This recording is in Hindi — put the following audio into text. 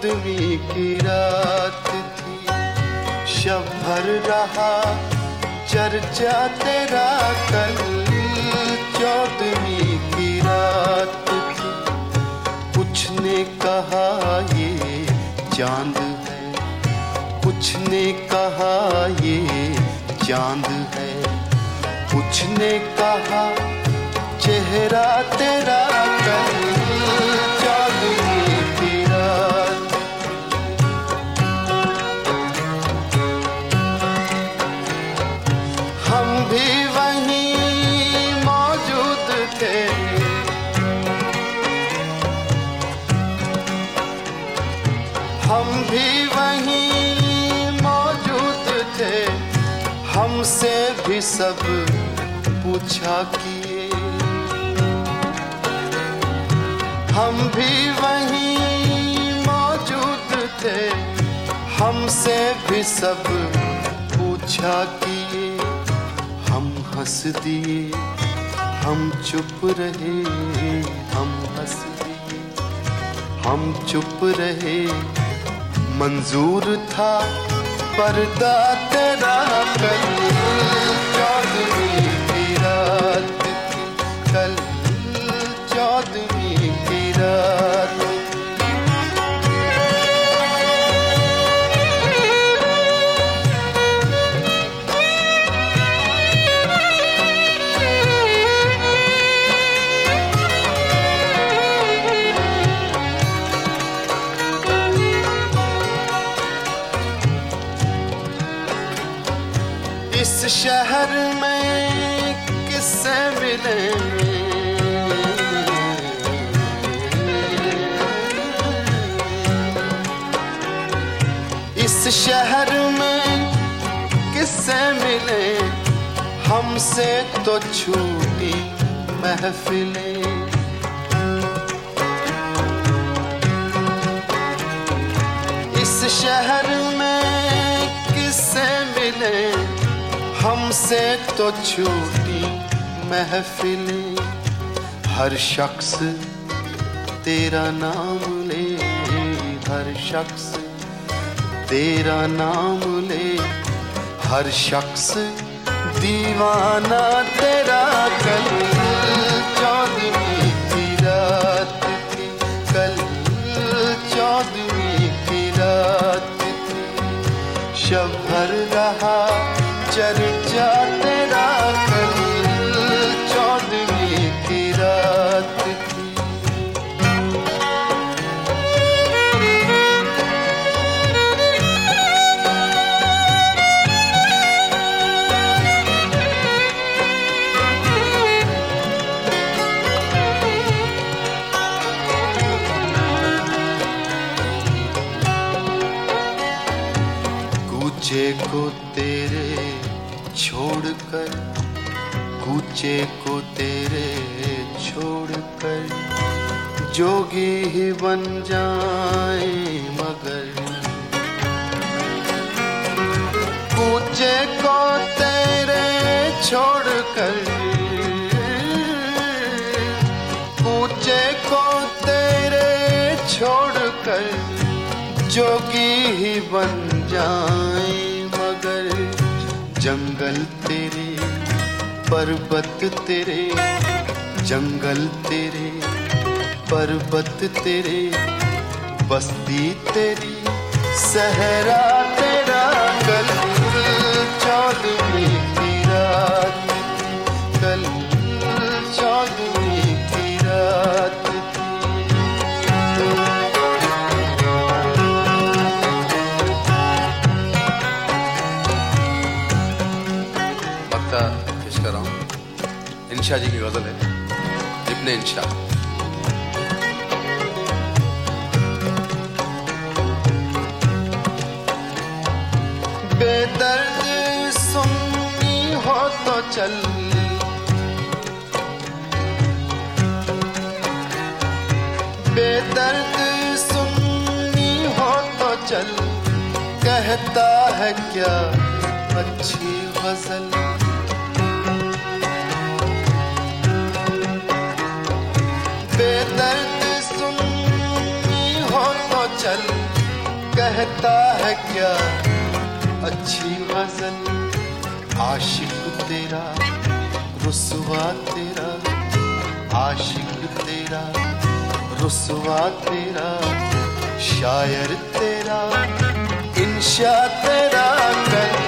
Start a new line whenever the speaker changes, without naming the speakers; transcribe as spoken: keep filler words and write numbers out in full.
चौदहवीं की रात थी, शब भर रहा चर्चा तेरा कल। चौदहवीं की रात थी, कुछ ने कहा ये चांद है, कुछ ने कहा ये चांद है, कुछ ने कहा चेहरा तेरा कल। चौदहवीं की रात हम भी वहीं मौजूद थे, हम भी वहीं मौजूद थे, हमसे भी सब पूछा किए, हम भी वहीं मौजूद थे, हमसे भी सब पूछा किए। हम हंस दिए, हम चुप रहे, हम हंस दिए, हम चुप रहे। मंजूर था पर्दा तेरा कल। चौदहवीं की रात थी कल, चौदहवीं की रात। इस शहर में किससे मिले, इस शहर में किससे मिले, हमसे तो छूटी महफिलें। इस शहर में किससे मिले, हमसे तो छूटी महफिलें। हर शख्स तेरा नाम ले, हर शख्स तेरा नाम ले, हर शख्स दीवाना तेरा कल। चौदहवीं की रात थी कल, चौदहवीं की रात थी, शब भर रहा चर्चा तेरा कल। चौदहवीं की रात थी। कूचे को तेरे छोड़कर, कूचे को तेरे छोड़कर, जोगी ही बन जाए मगर। कूचे को तेरे छोड़कर, कूचे को तेरे छोड़कर, जोगी ही बन जाए मगर। जंगल तेरे, पर्वत तेरे, जंगल तेरे, पर्वत तेरे, बस्ती तेरी, सहरा तेरा कल। चौदहवीं की रात थी कल, चौदहवीं की रात थी। पेश कर रहा हूँ, इंशा जी की गजल है, इब्ने इंशा। बेदर्द सुन्नी हो तो चल, बेदर्द सुन्नी हो तो चल, कहता है क्या अच्छी गजल। बेदर्द सुन्नी हो तो चल,
कहता है क्या अच्छी गजल, आशिक तेरा रुसवा तेरा, आशिक तेरा रुसवा तेरा, शायर तेरा इंशा तेरा कर